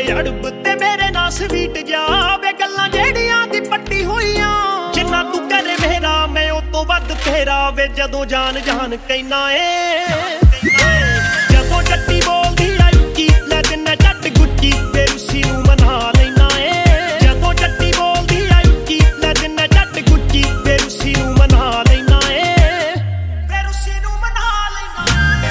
ਅੜਬ ਤੇ ਮੇਰੇ ਨਾਲ ਸਵੀਟ ਜਾਵੇ ਗੱਲਾਂ ਜਿਹੜੀਆਂ ਦੀ ਪੱਟੀ ਹੋਈਆਂ ਜਿੰਨਾ ਤੂੰ ਕਰੇ ਮੇਰਾ ਮੈਂ ਉਹ ਤੋਂ ਵੱਧ ਤੇਰਾ ਵੇ ਜਦੋਂ ਜਾਨ ਜਾਨ ਕਹਿਣਾ ਏ ਜਦੋਂ ਜੱਟੀ ਬੋਲਦੀ ਆ ਉੱਚੀ ਲੈ ਦਿੰਨਾ ਜੱਟ ਗੁੱਚੀ ਫੇਰ ਉਸੀ ਨੂੰ ਮਨਾ ਲੈਣਾ ਏ ਜਦੋਂ ਜੱਟੀ ਬੋਲਦੀ ਆ ਉੱਚੀ ਲੈ ਦਿੰਨਾ ਜੱਟ ਗੁੱਚੀ ਫੇਰ ਉਸੀ ਨੂੰ ਮਨਾ ਲੈਣਾ ਏ ਫੇਰ ਉਸੀ ਨੂੰ ਮਨਾ ਲੈਣਾ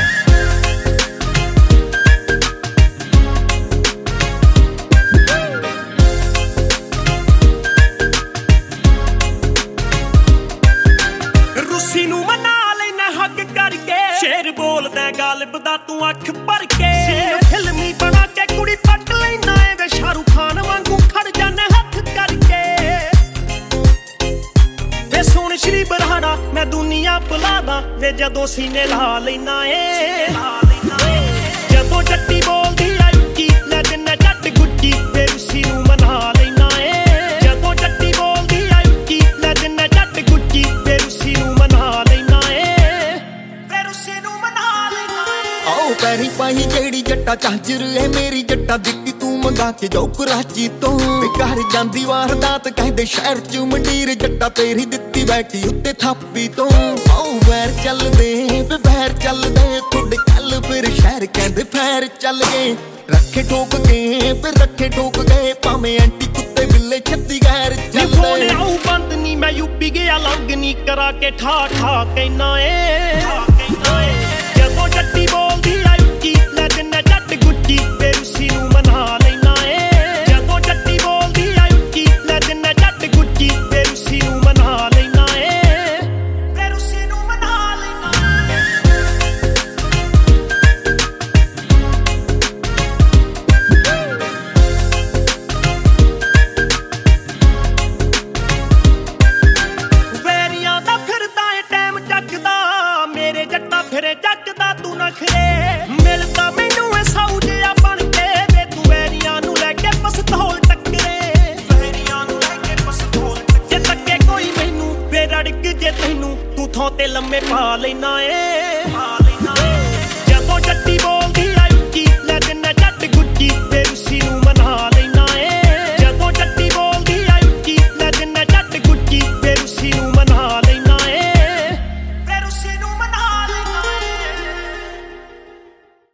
ਰੁੱਸੀ ਨੂੰ ਮਨਾ ਲੈਣਾ ਹੱਕ ਕਰਕੇ ਸ਼ੇਰ ਬੋਲਦਾ ਗਾਲਿਬ ਦਾ ਤੂੰ ਅੱਖ ਭਰ ਕੇ ਫਿਲਮੀ ਬਣਾ ਕੇ ਕੁੜੀ ਪੱਟ ਲੈਣਾ ਏ ਵੇ ਸ਼ਾਹਰੁਖ ਖਾਨ ਵਾਂਗੂ ਖੜ ਜਾਣਾ ਹੱਥ ਕਰਕੇ ਵੇ ਸੁਣ ਸ਼੍ਰੀ ਬਰਹਾਨਾ ਮੈਂ ਦੁਨੀਆ ਭੁਲਾਦਾ ਵੇ ਜਦੋਂ ਸੀਨੇ ਲਾ ਲੈਣਾ ਏ ਜਦੋਂ ਜੱਟੀ ਬੋਲਦੀ ਆ ਉੱਚੀ ਲੈ ਦਿੰਨਾ ਜੱਟ ਗੁੱਚੀ ਫੇਰ ਉਸੀ ਨੂੰ ਮਨਾ ਲੈਣਾ ਏ ਜਦੋਂ ਜੱਟੀ ਬੋਲਦੀ ਆ ਉੱਚੀ ਲੈ ਦਿੰਨਾ ਜੱਟ ਗੁੱਚੀ ਫੇਰ ਉਸੀ ਨੂੰ ਮਨਾ ਲੈਣਾ ਏ ਫੇਰ ਉਸੀ ਨੂੰ ਮਨਾ ਲੈਣਾ ਏ ਆਓ ਪੈਰੀ ਪਾਈ ਜਿਹੜੀ ਜੱਟਾ ਝਾਂਜਰ ਏ ਮੇਰੀ ਜੱਟਾ ਦਿੱਤੀ ਤੂੰ ਮੰਗਾ ਕੇ ਜਾਓ ਕਰਾਚੀ ਤੋਂ ਘਰ ਜਾਂਦੀ ਵਾਰਦਾਤ ਕਹਿੰਦੇ ਸ਼ਹਿਰ ਚ ਮੰਡੀਰ ਜੱਟਾ ਤੇਰੀ ਦਿੱਤੀ ਬੈਠੀ ਉੱਤੇ ਥਾਪੀ ਤੋਂ ਆਓ ਵੈਰ ਚੱਲਦੇ ਬਹਿਰ ਚੱਲਦੇ ਤੁਹਾਡੇ ਕੱਲ ਫਿਰ ਸ਼ਹਿਰ ਕਹਿੰਦੇ ਫੈਰ ਚੱਲ ਗਏ ਰੱਖੇ ਠੋਕ ਗਏ ਫਿਰ ਰੱਖੇ ਠੋਕ ਗਏ ਭਾਵੇਂ ਐਂਟੀ ਕੁੱਤੇ ਬਿੱਲੇ 36 ਗੈਰ ਚੱਲਦੇ ਆਉ ਬੰਦ ਨੀ ਮੈਂ ਯੂਪੀ ਗਿਆ ਲੰਗ ਨੀ ਕਰਾ ਕੇ ਠਾ ਠਾ ਕਹਿਣਾ ਏ ਜਦੋਂ ਜੱਟੀ ਬੋਲਦੀ ਆ ਉੱਚੀ ਲੈ ਦਿੰਨਾ ਜੱਟ ਗੁੱਚੀ ਫੇਰ ਉਸੀ ਨੂੰ ਮਨਾ ਲੈਣਾ ਏ ਜਦੋਂ ਜੱਟੀ ਬੋਲਦੀ ਆ ਉੱਚੀ ਲੈ ਦਿੰਨਾ ਜੱਟ ਗੁੱਚੀ ਫੇਰ ਉਸੀ ਨੂੰ ਮਨਾ ਲੈਣਾ ਏ ਫੇਰ ਉਸੀ ਨੂੰ ਮਨਾ ਲੈਣਾ ਵੈਰੀਆਂ ਦਾ ਫਿਰਦਾ ਏ ਟਾਈਮ ਚੱਕਦਾ ਮੇਰੇ ਜੱਟਾ ਫਿਰੇ ਚੱਕਦਾ ਤੂੰ ਨਖਰੇ ਮਿਲਦਾ ਮੈਨੂੰ ਐ ਸੌਜਿਆ ਬਣ ਕੇ ਵੇ ਤੂੰ ਵੈਰੀਆਂ ਨੂੰ ਲੈ ਕੇ ਪਸਤੌਲ ਟੱਕਰੇ ਵੈਰੀਆਂ ਨੂੰ ਲੈ ਕੇ ਪਸਤੌਲ ਜੇ ਤੱਕੇ ਕੋਈ ਮੈਨੂੰ ਵੇ ਰੜਕ ਜੇ ਤੈਨੂੰ ਤੂੰ ਥੋਂ ਤੇ ਲੰਮੇ ਪਾ ਲੈਣਾ ਏ